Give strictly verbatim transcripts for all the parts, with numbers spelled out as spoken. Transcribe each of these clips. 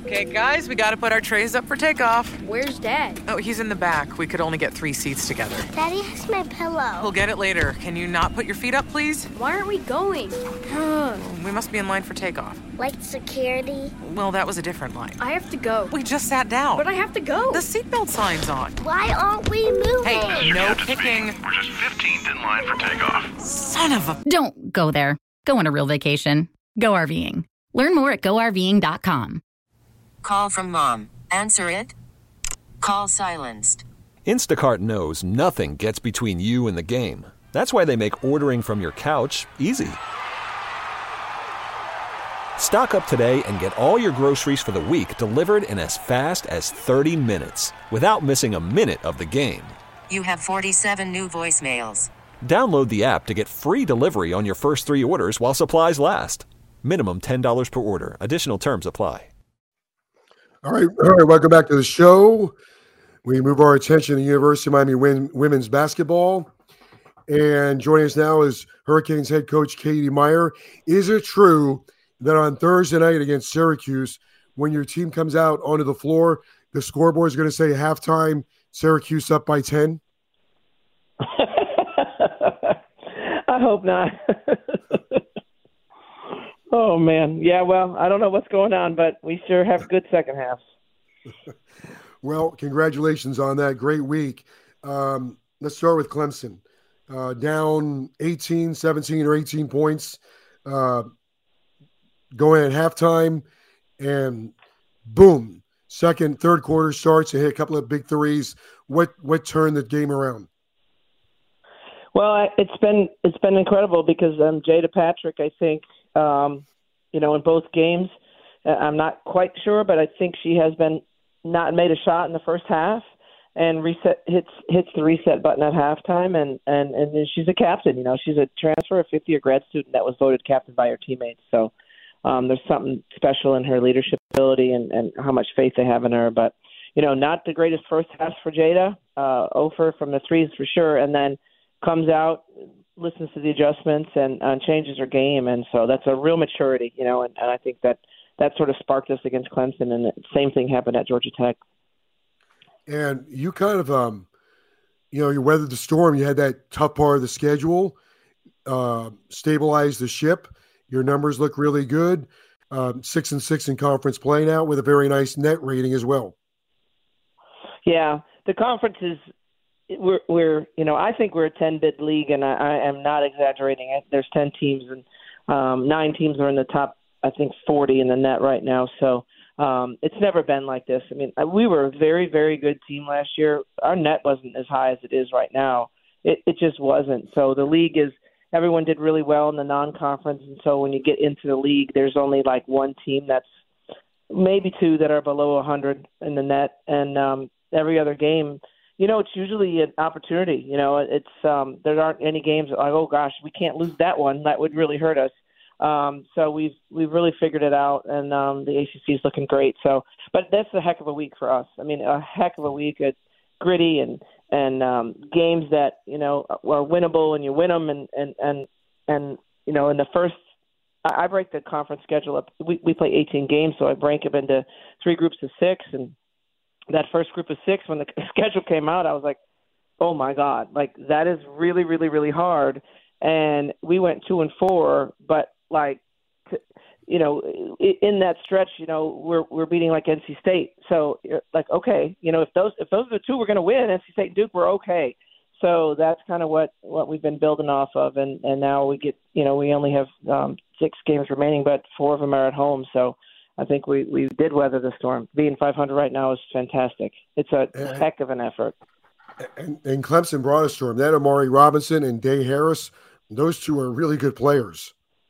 Okay, guys, we gotta put our trays up for takeoff. Where's Dad? Oh, he's in the back. We could only get three seats together. Daddy has my pillow. We'll get it later. Can you not put your feet up, please? Why aren't we going? We must be in line for takeoff. Like security? Well, that was a different line. I have to go. We just sat down. But I have to go. The seatbelt sign's on. Why aren't we moving? Hey, no kicking. We're just fifteenth in line for takeoff. Son of a... Don't go there. Go on a real vacation. Go RVing. Learn more at go R V ing dot com. Call from mom. Answer it. Call silenced. Instacart knows nothing gets between you and the game. That's why they make ordering from your couch easy. Stock up today and get all your groceries for the week delivered in as fast as thirty minutes without missing a minute of the game. You have forty-seven new voicemails. Download the app to get free delivery on your first three orders while supplies last. Minimum ten dollars per order. Additional terms apply. All right, all right. Welcome back to the show. We move our attention to University of Miami win, women's basketball. And joining us now is Hurricanes head coach Katie Meier. Is it true that on Thursday night against Syracuse, when your team comes out onto the floor, the scoreboard is going to say halftime, Syracuse up by ten? I hope not. Oh, man. Yeah, well, I don't know what's going on, but we sure have good second halves. Well, congratulations on that. Great week. Um, let's start with Clemson. Uh, down eighteen, seventeen, or eighteen points. Uh, going at halftime, and boom, second, third quarter starts. They hit a couple of big threes. What what turned the game around? Well, it's been it's been incredible because um, Jada Patrick, I think, um, you know, in both games, I'm not quite sure, but I think she has been not made a shot in the first half and reset hits hits the reset button at halftime, and and and then she's a captain. You know, she's a transfer, a fifth year grad student that was voted captain by her teammates. So um, there's something special in her leadership ability and, and how much faith they have in her. But you know, not the greatest first half for Jada. Uh, Ofer from the threes for sure, and then comes out, listens to the adjustments, and, and changes her game. And so that's a real maturity, you know, and, and I think that that sort of sparked us against Clemson, and the same thing happened at Georgia Tech. And you kind of, um, you know, you weathered the storm. You had that tough part of the schedule, uh, stabilized the ship. Your numbers look really good. Um, six and six in conference play now with a very nice net rating as well. Yeah, the conference is we're we're you know I think we're a ten-bid league, and I, I am not exaggerating. There's ten teams, and um, nine teams are in the top, I think, forty in the net right now. So um, it's never been like this. I mean, we were a very, very good team last year. Our net wasn't as high as it is right now. It, it just wasn't. So the league is – everyone did really well in the non-conference, and so when you get into the league, there's only like one team that's maybe two that are below one hundred in the net, and um, every other game – you know, it's usually an opportunity. You know, it's um, there aren't any games like, oh gosh, we can't lose that one. That would really hurt us. Um, so we've we've really figured it out, and um, the A C C is looking great. So, but that's a heck of a week for us. I mean, a heck of a week. It's gritty and and um, games that you know are winnable, and you win them. And and and and you know, in the first, I, I break the conference schedule up. We we play eighteen games, so I break them into three groups of six, and that first group of six, when the schedule came out, I was like, oh my God, like that is really, really, really hard. And we went two and four, but like, t- you know, in that stretch, you know, we're, we're beating like N C State. So like, okay, you know, if those, if those are the two we're going to win, N C State and Duke, we're okay. So that's kind of what, what we've been building off of. And, and now we get, you know, we only have um, six games remaining, but four of them are at home. So I think we, we did weather the storm. Being five hundred right now is fantastic. It's a and, heck of an effort. And, and Clemson brought us to him. That Amari Robinson and Day Harris, those two are really good players.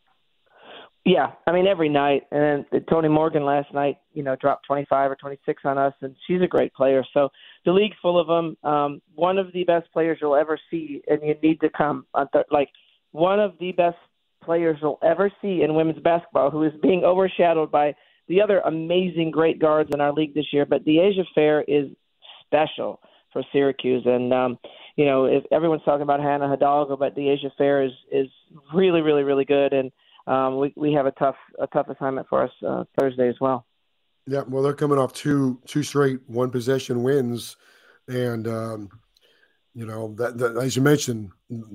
Yeah, I mean, every night. And Tony Morgan last night, you know, dropped twenty-five or twenty-six on us, and she's a great player. So the league's full of them. Um, one of the best players you'll ever see, and you need to come. On th- like, one of the best players you'll ever see in women's basketball, who is being overshadowed by the other amazing great guards in our league this year. But DeAsia Fair is special for Syracuse. And, um, you know, if everyone's talking about Hannah Hidalgo, but DeAsia Fair is, is really, really, really good. And um, we, we have a tough a tough assignment for us uh, Thursday as well. Yeah, well, they're coming off two two straight one possession wins, and um, you know that, that as you mentioned,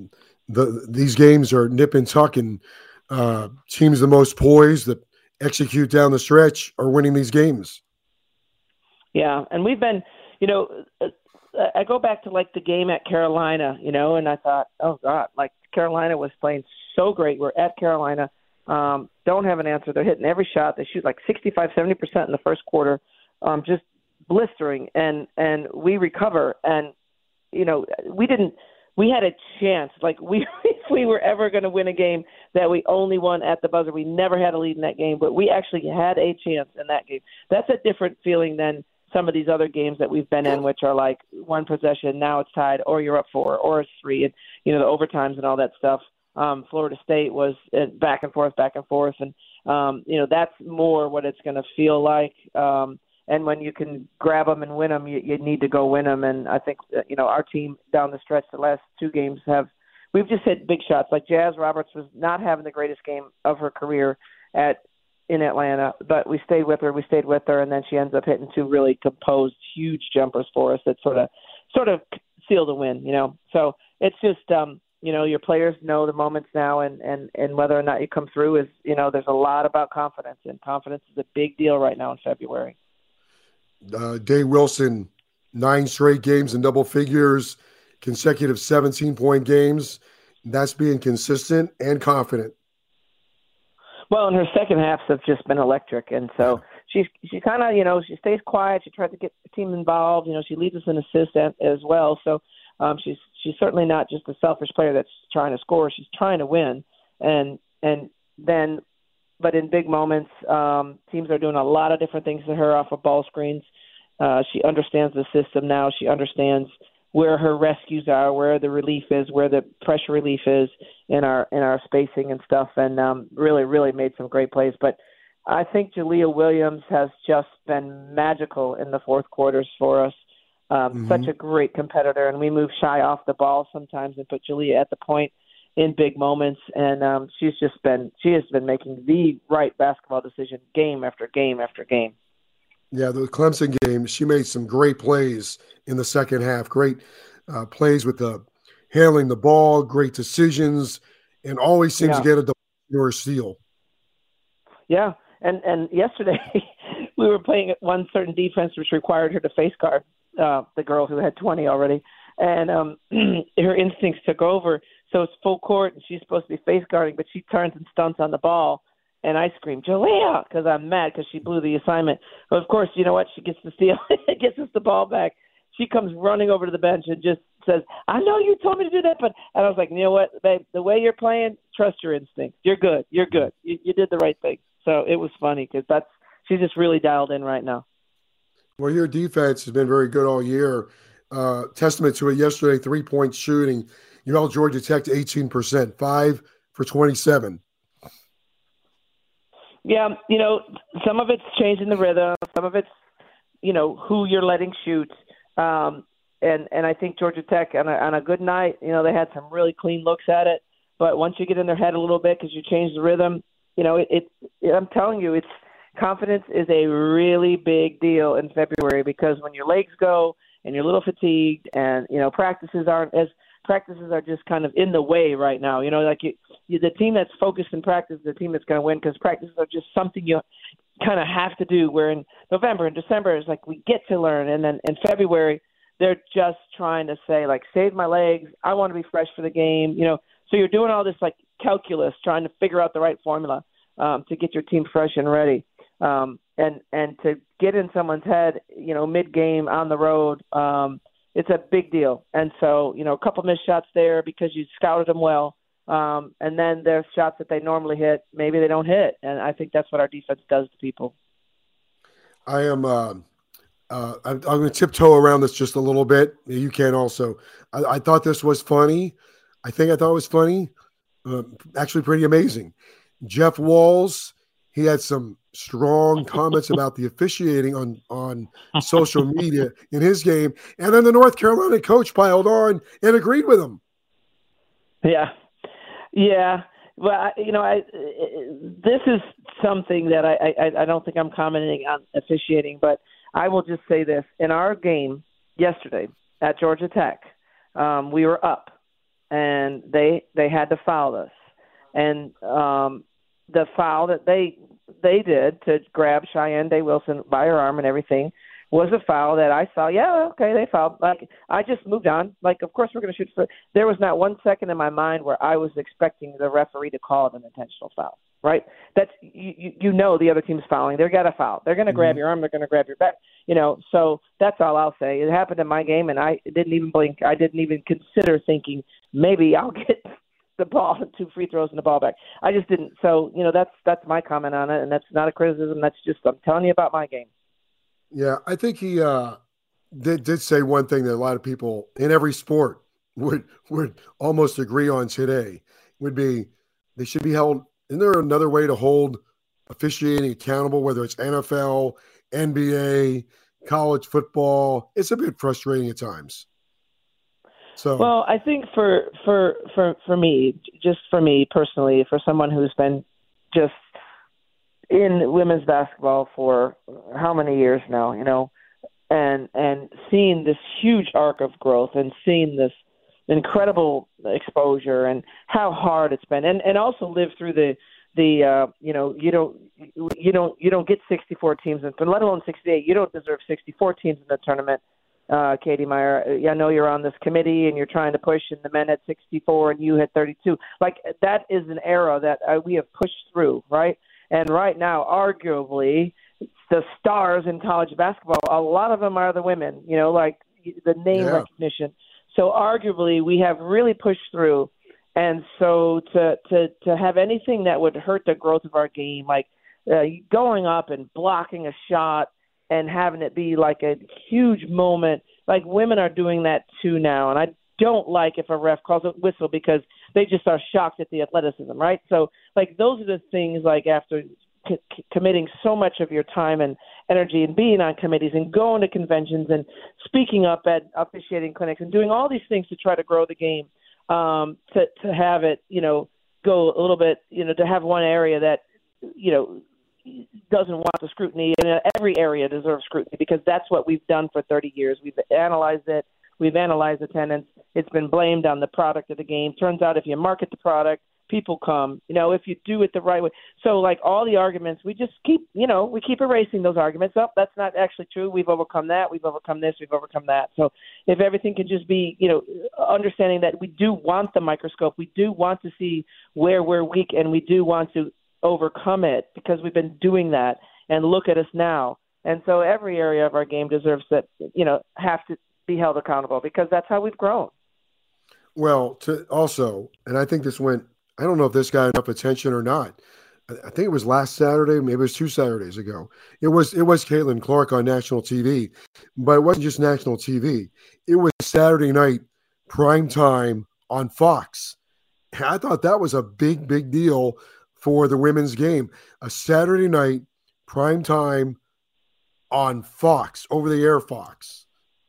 the these games are nip and tuck, and uh, teams the most poised that execute down the stretch are winning these games. Yeah, and we've been, you know, I go back to like the game at Carolina, you know, and I thought, oh God, like Carolina was playing so great. We're at Carolina. Um, don't have an answer. They're hitting every shot. They shoot like sixty-five, seventy percent in the first quarter, um, just blistering. And, and we recover. And, you know, we didn't, we had a chance. Like we, if we were ever going to win a game that we only won at the buzzer, we never had a lead in that game, but we actually had a chance in that game. That's a different feeling than some of these other games that we've been in, which are like one possession, now it's tied, or you're up four, or it's three, and, you know, the overtimes and all that stuff. Um, Florida State was back and forth, back and forth. And, um, you know, that's more what it's going to feel like. Um, and when you can grab them and win them, you, you need to go win them. And I think, you know, our team down the stretch, the last two games have, we've just hit big shots. Like Jazz Roberts was not having the greatest game of her career at, in Atlanta, but we stayed with her, we stayed with her. And then she ends up hitting two really composed, huge jumpers for us that sort of, sort of seal the win, you know? So it's just, um, you know, your players know the moments now, and, and, and whether or not you come through is, you know, there's a lot about confidence, and confidence is a big deal right now in February. Uh, Day Wilson, nine straight games in double figures, consecutive seventeen-point games. That's being consistent and confident. Well, and her second halves have just been electric, and so she's she kind of, you know, she stays quiet. She tries to get the team involved. You know, she leads us in assists as well. So um, she's she's certainly not just a selfish player that's trying to score. She's trying to win, and and then, but in big moments, um, teams are doing a lot of different things to her off of ball screens. Uh, she understands the system now. She understands where her rescues are, where the relief is, where the pressure relief is in our in our spacing and stuff, and um, really, really made some great plays. But I think Jalea Williams has just been magical in the fourth quarters for us. Um, mm-hmm. Such a great competitor, and we move shy off the ball sometimes and put Jalea at the point in big moments, and um, she's just been she has been making the right basketball decision game after game after game. Yeah, the Clemson game, she made some great plays in the second half. Great uh, plays with the handling the ball, great decisions, and always seems yeah. to get a deflection or a steal. Yeah, and and yesterday we were playing one certain defense which required her to face guard uh, the girl who had twenty already, and um, her instincts took over. So it's full court, and she's supposed to be face guarding, but she turns and stunts on the ball. And I scream, Jalea, because I'm mad because she blew the assignment. But, of course, you know what? She gets the steal, gets us the ball back. She comes running over to the bench and just says, I know you told me to do that, but – and I was like, you know what, babe, the way you're playing, trust your instinct. You're good. You're good. You, you did the right thing. So it was funny because that's – she's just really dialed in right now. Well, your defense has been very good all year. Uh, testament to it yesterday, three-point shooting. You held Georgia Tech to eighteen percent, five for twenty-seven. Yeah, you know, some of it's changing the rhythm. Some of it's, you know, who you're letting shoot. Um, and, and I think Georgia Tech, on a, on a good night, you know, they had some really clean looks at it. But once you get in their head a little bit because you change the rhythm, you know, it, it, I'm telling you, it's confidence is a really big deal in February because when your legs go and you're a little fatigued and, you know, practices aren't as – practices are just kind of in the way right now. You know, like you, you, the team that's focused in practice is the team that's going to win because practices are just something you kind of have to do, where in November and December it's like we get to learn. And then in February, they're just trying to say, like, save my legs. I want to be fresh for the game. You know, so you're doing all this, like, calculus, trying to figure out the right formula um, to get your team fresh and ready. Um, and, and to get in someone's head, you know, mid-game on the road, um, it's a big deal. And so, you know, a couple missed shots there because you scouted them well. Um, and then there's shots that they normally hit, maybe they don't hit. And I think that's what our defense does to people. I am uh, uh, I'm, I'm going to tiptoe around this just a little bit. You can also. I, I thought this was funny. I think I thought it was funny. Uh, actually pretty amazing. Jeff Walz, he had some strong comments about the officiating on, on social media in his game. And then the North Carolina coach piled on and agreed with him. Yeah. Yeah. Well, I, you know, I, this is something that I, I, I don't think I'm commenting on officiating, but I will just say this. In our game yesterday at Georgia Tech, um, we were up, and they they had to foul us. And um, the foul that they they did to grab Cheyenne Day Wilson by her arm and everything was a foul that I saw. Yeah, okay, they fouled. Like, I just moved on. Like, of course we're going to shoot for. There was not one second in my mind where I was expecting the referee to call it an intentional foul. Right? That's you. You know the other team's fouling. They're got to foul. They're going to mm-hmm. grab your arm. They're going to grab your back. You know. So that's all I'll say. It happened in my game, and I didn't even blink. I didn't even consider thinking maybe I'll get the ball, two free throws, and the ball back. I just didn't. So you know that's that's my comment on it, and that's not a criticism. That's just I'm telling you about my game. Yeah, I think he uh, did did say one thing that a lot of people in every sport would would almost agree on today would be they should be held. Isn't there another way to hold officiating accountable, whether it's N F L, N B A, college football? It's a bit frustrating at times. So, well, I think for for for for me, just for me personally, for someone who's been just in women's basketball for how many years now, you know, and and seeing this huge arc of growth and seeing this incredible exposure and how hard it's been, and, and also live through the the uh, you know you don't you don't you don't get sixty-four teams, and let alone sixty-eight. You don't deserve sixty-four teams in the tournament. Uh, Katie Meyer, I know you're on this committee and you're trying to push, and the men had sixty-four and you had thirty-two. Like, that is an era that uh, we have pushed through, right? And right now, arguably, the stars in college basketball, a lot of them are the women, you know, like the name yeah. recognition. So arguably, we have really pushed through. And so to, to, to have anything that would hurt the growth of our game, like uh, going up and blocking a shot and having it be like a huge moment, like women are doing that too now. And I don't like if a ref calls a whistle because they just are shocked at the athleticism, right? So, like, those are the things, like, after c- committing so much of your time and energy and being on committees and going to conventions and speaking up at officiating clinics and doing all these things to try to grow the game, um, to, to have it, you know, go a little bit, you know, to have one area that, you know, doesn't want the scrutiny, and every area deserves scrutiny because that's what we've done for thirty years. We've analyzed it. We've analyzed attendance. It's been blamed on the product of the game. Turns out if you market the product, people come, you know, if you do it the right way. So, like, all the arguments, we just keep, you know, we keep erasing those arguments. Oh, that's not actually true. We've overcome that. We've overcome this. We've overcome that. So if everything can just be, you know, understanding that we do want the microscope. We do want to see where we're weak, and we do want to overcome it because we've been doing that, and look at us now. And so every area of our game deserves that, you know, have to be held accountable because that's how we've grown. Well, to also, and I think this went, I don't know if this got enough attention or not. I think it was last Saturday, maybe it was two Saturdays ago. It was it was Caitlin Clark on national T V, but it wasn't just national T V. It was Saturday night prime time on Fox. I thought that was a big, big deal for the women's game. A Saturday night prime time on Fox, over the air Fox.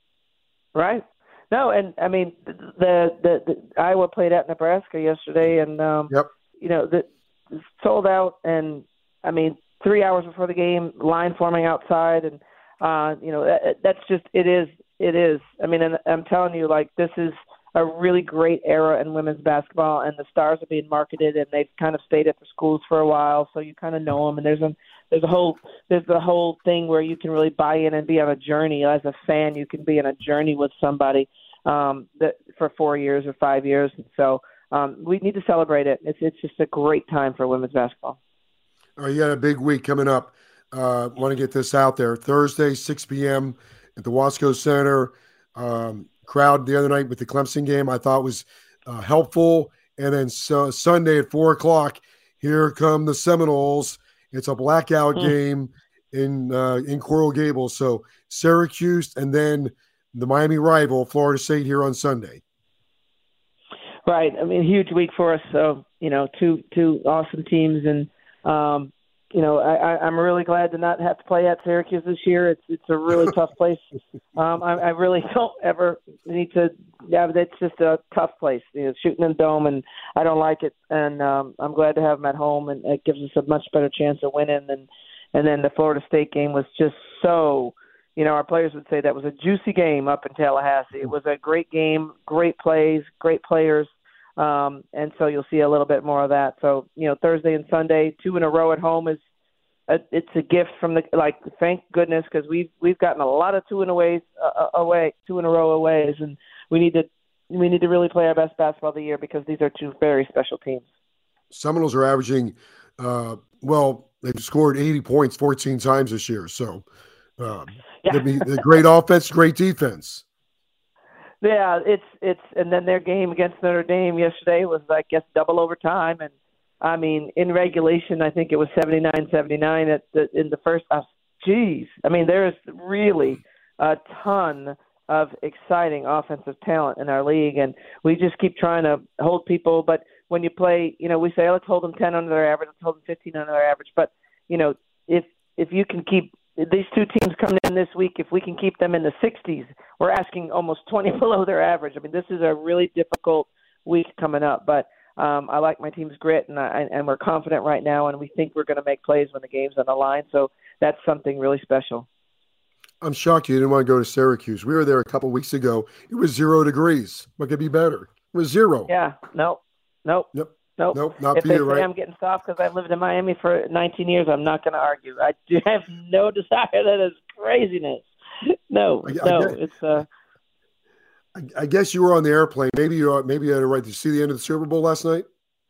Right. No, and I mean the the, the Iowa played at Nebraska yesterday, and um, yep. you know the sold out, and I mean three hours before the game, line forming outside, and uh, you know that, that's just it is it is. I mean, and I'm telling you, like, this is a really great era in women's basketball, and the stars are being marketed, and they've kind of stayed at the schools for a while, so you kind of know them. And there's a there's a whole there's the whole thing where you can really buy in and be on a journey as a fan. You can be on a journey with somebody um, that for four years or five years. So um, we need to celebrate it. It's it's just a great time for women's basketball. All right, you got a big week coming up. Uh, want to get this out there. Thursday, six p.m. at the Wasco Center. Um, crowd the other night with the Clemson game I thought was uh, helpful. And then so, Sunday at four o'clock, here come the Seminoles. It's a blackout mm. game in uh, in Coral Gables. So Syracuse and then the Miami rival, Florida State, here on Sunday. Right. I mean, huge week for us. So, you know, two two awesome teams. And, um, you know, I, I, I'm really glad to not have to play at Syracuse this year. It's it's a really tough place. Um, I, I really don't ever need to. Yeah, but it's just a tough place. You know, shooting in the dome, and I don't like it. And um, I'm glad to have them at home, and it gives us a much better chance of winning. And and then the Florida State game was just so. You know, our players would say that was a juicy game up in Tallahassee. It was a great game, great plays, great players. Um, and so you'll see a little bit more of that. So, you know, Thursday and Sunday, two in a row at home is a, it's a gift from the, like, thank goodness, because we've, we've gotten a lot of two in a ways uh, away, two in a row aways. And we need to, we need to really play our best basketball of the year because these are two very special teams. Seminoles are averaging, uh, well, they've scored eighty points fourteen times this year. So, um, yeah. the great offense, great defense. Yeah, it's it's and then their game against Notre Dame yesterday was, I guess, double overtime, and I mean in regulation I think it was seventy-nine seventy-nine at the in the first. Oh, geez, I mean there is really a ton of exciting offensive talent in our league, and we just keep trying to hold people. But when you play, you know, we say, oh, let's hold them ten under their average, let's hold them fifteen under their average. But you know, if if you can keep these two teams coming in this week, if we can keep them in the sixties, we're asking almost twenty below their average. I mean, this is a really difficult week coming up, but um, I like my team's grit, and I, and we're confident right now, and we think we're going to make plays when the game's on the line, so that's something really special. I'm shocked you didn't want to go to Syracuse. We were there a couple weeks ago. It was zero degrees. What could be better? It was zero. Yeah, no, nope. Yep. Nope. Nope, not if for they you, say right? I'm getting soft because I've lived in Miami for nineteen years, I'm not going to argue. I do have no desire. That is craziness. No, I, no, I guess, it's. Uh, I, I guess you were on the airplane. Maybe you maybe you had a right to see the end of the Super Bowl last night.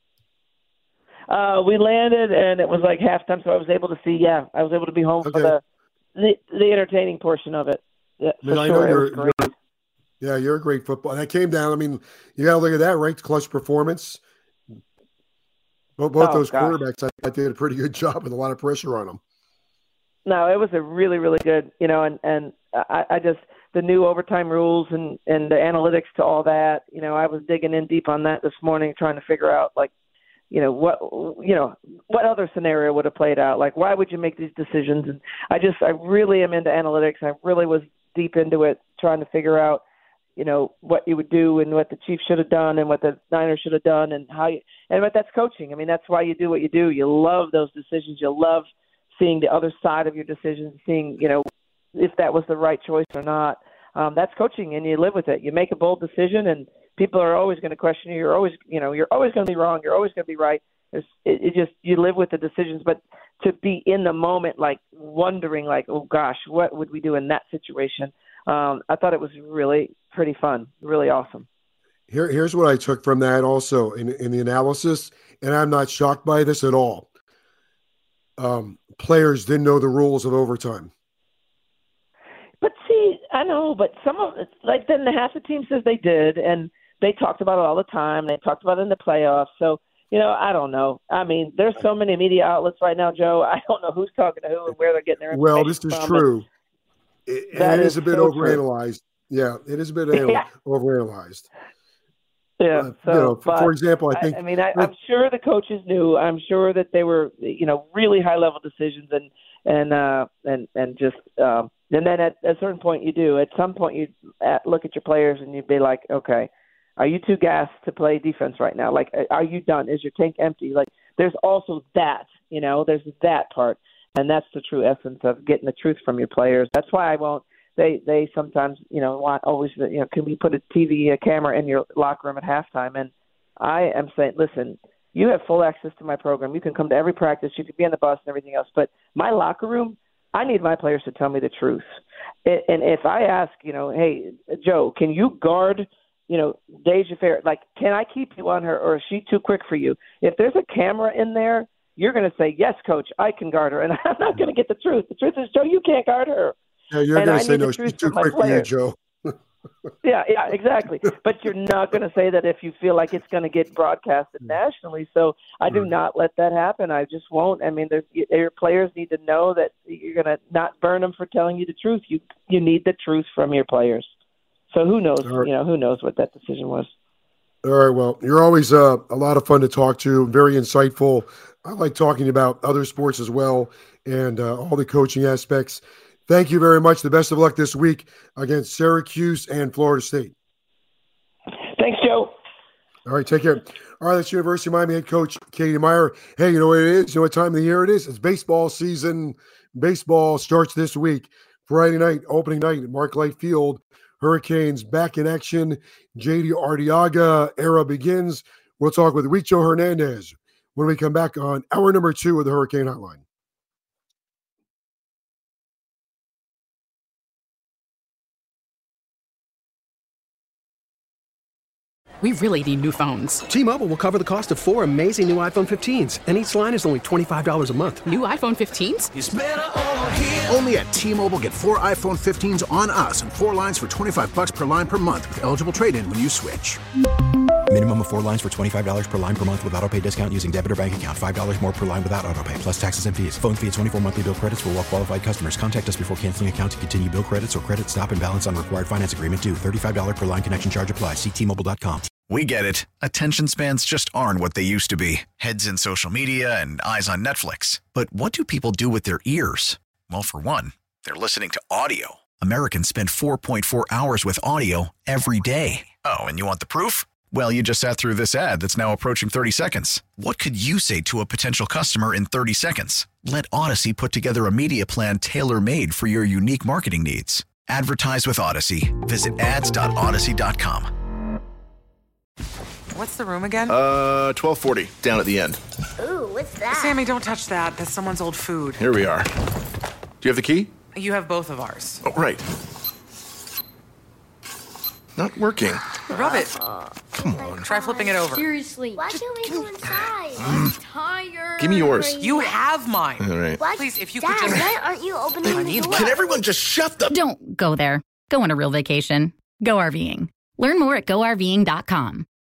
Uh, we landed and it was like halftime, so I was able to see. Yeah, I was able to be home Okay. for the, the the entertaining portion of it. Yeah, I mean, for I sure. know It you're, was great. you're yeah, you're a great football. And that came down. I mean, you got to look at that, right? Clutch performance. Both, both Oh, those gosh. quarterbacks, I, I did a pretty good job with a lot of pressure on them. No, it was a really, really good, you know, and, and I, I just, the new overtime rules and, and the analytics to all that, you know, I was digging in deep on that this morning, trying to figure out, like, you know, what, you know, what other scenario would have played out? Like, why would you make these decisions? And I just, I really am into analytics. I really was deep into it, trying to figure out, you know, what you would do and what the Chiefs should have done and what the Niners should have done and how you, and what that's coaching. I mean, that's why you do what you do. You love those decisions. You love seeing the other side of your decisions, seeing, you know, if that was the right choice or not. Um, that's coaching, and you live with it. You make a bold decision, and people are always going to question you. You're always, you know, you're always going to be wrong. You're always going to be right. It's, it, it just, you live with the decisions, but to be in the moment, like wondering, like, oh gosh, what would we do in that situation? Um, I thought it was really pretty fun, really awesome. Here, here's what I took from that also in, in the analysis, and I'm not shocked by this at all. Um, players didn't know the rules of overtime. But see, I know, but some of it, like then the half the team says they did, and they talked about it all the time. They talked about it in the playoffs. So, you know, I don't know. I mean, there's so many media outlets right now, Joe. I don't know who's talking to who and where they're getting their information Well, this is from, true. It, that it is, is a bit so overanalyzed. Yeah, it is a bit Yeah. overanalyzed. Yeah. Uh, So, you know, for, but for example, I think I, I mean, I, I'm sure the coaches knew. I'm sure that they were, you know, really high level decisions, and and uh, and and just um, and then at, at a certain point you do. At some point you at, look at your players and you'd be like, okay, are you too gassed to play defense right now? Like, are you done? Is your tank empty? Like, there's also that, you know, there's that part, and that's the true essence of getting the truth from your players. That's why I won't. They they sometimes, you know, want always, you know, can we put a T V, a camera in your locker room at halftime? And I am saying, listen, you have full access to my program. You can come to every practice. You can be on the bus and everything else. But my locker room, I need my players to tell me the truth. And if I ask, you know, hey, Joe, can you guard, you know, Deja Fair? Like, can I keep you on her, or is she too quick for you? If there's a camera in there, you're going to say, yes, coach, I can guard her. And I'm not going to get the truth. The truth is, Joe, you can't guard her. yeah, you're and going I to say, need the no, truth she's too from my quick for you, players. Joe. Yeah, yeah, exactly. But you're not going to say that if you feel like it's going to get broadcasted nationally. So I do Right. not let that happen. I just won't. I mean, there's, your players need to know that you're going to not burn them for telling you the truth. You you need the truth from your players. So who knows? All right. You know, who knows what that decision was? All right. Well, you're always uh, a lot of fun to talk to, very insightful. I like talking about other sports as well and uh, all the coaching aspects. Thank you very much. The best of luck this week against Syracuse and Florida State. Thanks, Joe. All right, take care. All right, that's University of Miami head coach Katie Meier. Hey, you know what it is? You know what time of the year it is? It's baseball season. Baseball starts this week. Friday night, opening night at Mark Light Field. Hurricanes back in action. J D Arteaga era begins. We'll talk with Richo Hernandez when we come back on hour number two of the Hurricane Hotline. We really need new phones. T-Mobile will cover the cost of four amazing new iPhone fifteens, and each line is only twenty-five dollars a month. New iPhone fifteens? It's better over here. Only at T-Mobile, get four iPhone fifteens on us and four lines for twenty-five bucks per line per month with eligible trade-in when you switch. Minimum of four lines for twenty-five dollars per line per month with autopay discount using debit or bank account. five dollars more per line without autopay, plus taxes and fees. Phone fee at twenty-four monthly bill credits for well qualified customers. Contact us before canceling account to continue bill credits or credit stop and balance on required finance agreement due. thirty-five dollars per line connection charge applies. See T Mobile dot com. We get it. Attention spans just aren't what they used to be. Heads in social media and eyes on Netflix. But what do people do with their ears? Well, for one, they're listening to audio. Americans spend four point four hours with audio every day. Oh, and you want the proof? Well, you just sat through this ad that's now approaching thirty seconds. What could you say to a potential customer in thirty seconds? Let Odyssey put together a media plan tailor-made for your unique marketing needs. Advertise with Odyssey. Visit ads dot odyssey dot com. What's the room again? Uh, twelve forty, down at the end. Ooh, what's that? Sammy, don't touch that. That's someone's old food. Here we are. Do you have the key? You have both of ours. Oh, right. Not working. Rub it. Come on. Try flipping it over. Seriously. Why can't we go inside? Mm. I'm tired. Give me yours. You have mine. All right. What? Please, if you Dad, could just... why aren't you opening I the need door? one. Can everyone just shut the... Don't go there. Go on a real vacation. Go RVing. Learn more at go R V ing dot com.